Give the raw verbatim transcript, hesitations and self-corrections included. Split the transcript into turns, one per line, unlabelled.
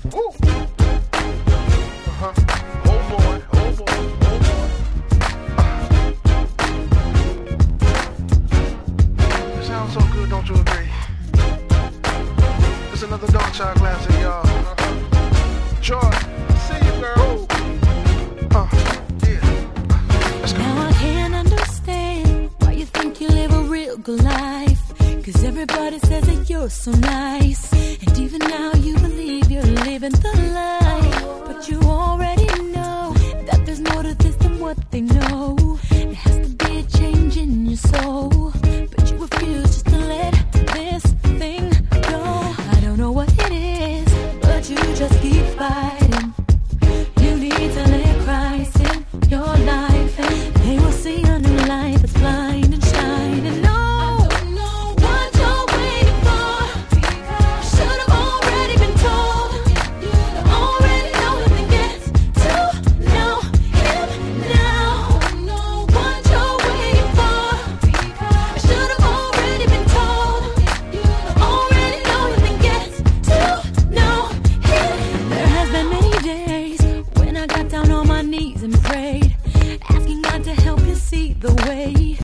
Woo. Uh-huh. Oh boy, oh boy, oh boy. Uh. It sounds so good, don't you agree? There's another Dark Child classic, y'all. Uh-huh. Joy, see you, girl. Uh, yeah. Let's go.
Now I can't understand why you think you live a real good life. Cause everybody says that you're so nice. And even now you believe you're living the life. But you already know that there's more to this than what they know. There has to be a change in your soul.